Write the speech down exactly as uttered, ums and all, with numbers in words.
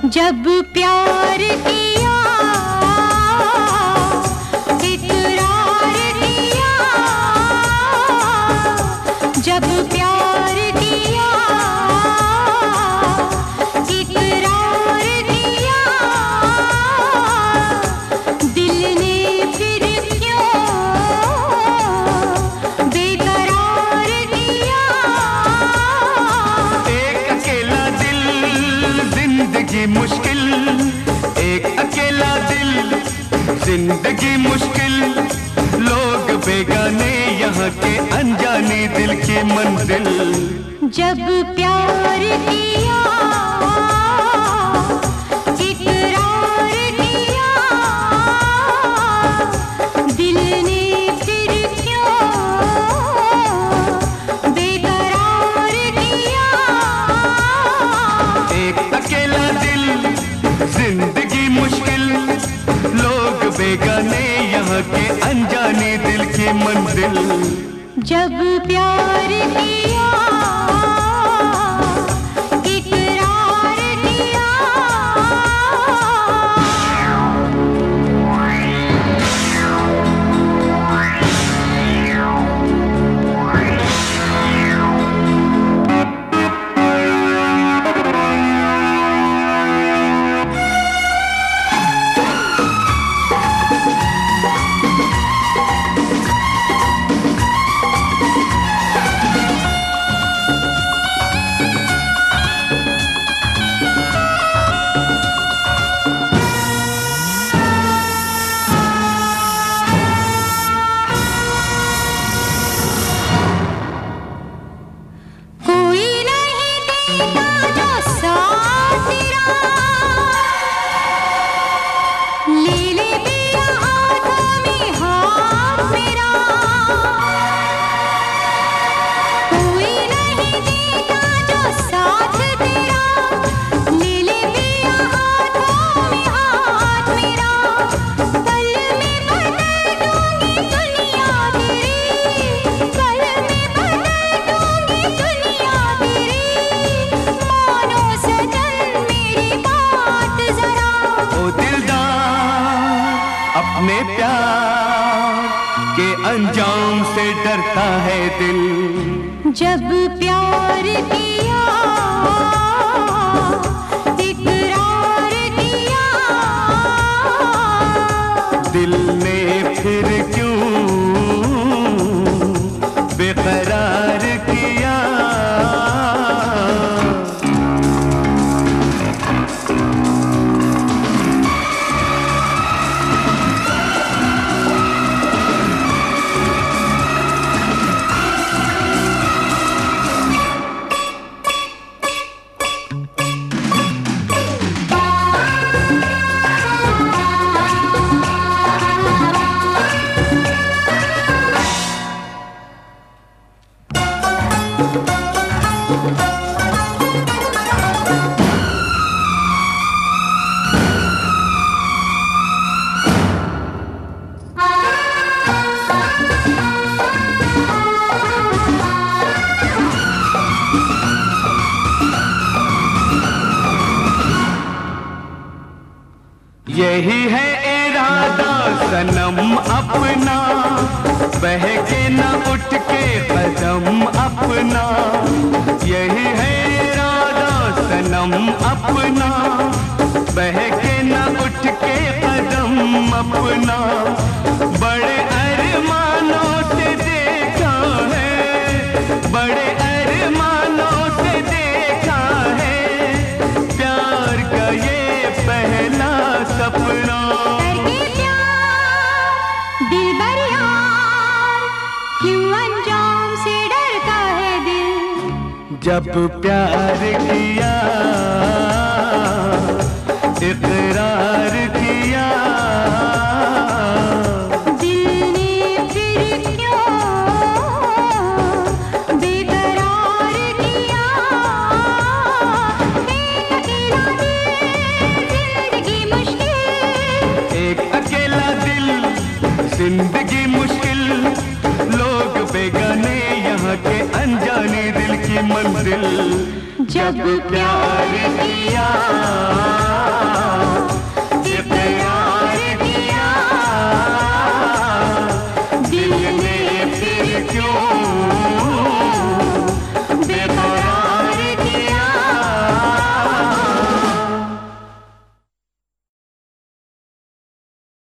जब प्यार किया इकरार किया, जब प्यार किया इकरार किया, दिल ने फिर क्यों बेकरार किया। एक अकेला दिल जिंदगी मुश्किल, एक अकेला दिल जिंदगी मुश्किल, लोग बेगाने यहाँ के अनजाने दिल की मंजिल। जब प्यार किया इकरार किया, दिल ने फिर क्यों बेकरार किया। एक अकेला दिल जिंदगी मुश्किल, लोग बेगाने यहाँ के अनजाने दिल की मंजिल। जब प्यार किया इकरार किया। अपने प्यार के अंजाम से डरता है दिल। जब प्यार किया इकरार किया, दिल ने फिर क्यों बेकरार किया। यही है इरादा सनम अपना, बहके न उठ के कदम अपना। यही है इरादा सनम अपना, बहके न उठ के कदम अपना। बड़े अरमानों से देखा है, बड़े अरमानों से देखा है, प्यार का ये पहला सपना। करके प्यार दिलबर यार, क्यों अंजाम से डरता है दिल। जब प्यार किया इकरार किया, दिल ने फिर क्यों बेकरार किया। एक अकेला दिल जिंदगी मुश्किल, जिंदगी मुश्किल, लोग बेगाने यहाँ के अनजाने दिल की मंजिल। जब प्यार किया